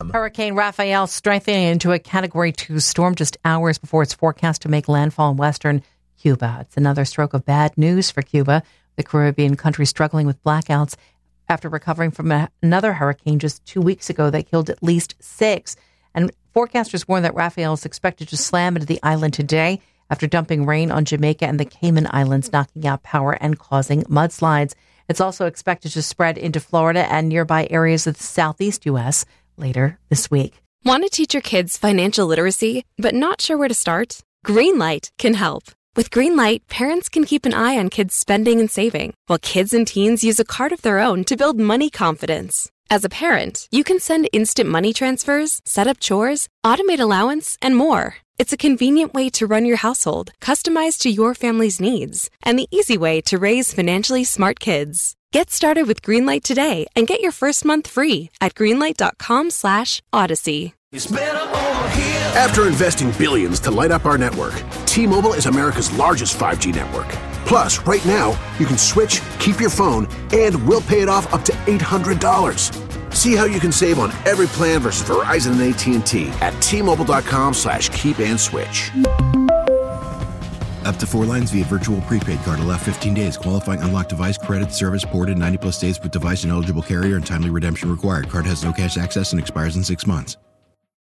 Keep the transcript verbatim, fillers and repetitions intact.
com. Hurricane Rafael strengthening into a Category two storm just hours before it's forecast to make landfall in western Cuba. It's another stroke of bad news for Cuba, the Caribbean country struggling with blackouts after recovering from a, another hurricane just two weeks ago that killed at least six. And forecasters warn that Rafael is expected to slam into the island today after dumping rain on Jamaica and the Cayman Islands, knocking out power and causing mudslides. It's also expected to spread into Florida and nearby areas of the southeast U S later this week. Want to teach your kids financial literacy, but not sure where to start? Greenlight can help. With Greenlight, parents can keep an eye on kids' spending and saving, while kids and teens use a card of their own to build money confidence. As a parent, you can send instant money transfers, set up chores, automate allowance, and more. It's a convenient way to run your household, customized to your family's needs, and the easy way to raise financially smart kids. Get started with Greenlight today and get your first month free at greenlight.com slash odyssey. After investing billions to light up our network, T-Mobile is America's largest five G network. Plus, right now, you can switch, keep your phone, and we'll pay it off up to eight hundred dollars. See how you can save on every plan versus Verizon and A T and T at T-Mobile.com slash keep and switch. Up to four lines via virtual prepaid card. Allow fifteen days. Qualifying unlocked device credit service ported ninety plus days with device and eligible carrier and timely redemption required. Card has no cash access and expires in six months.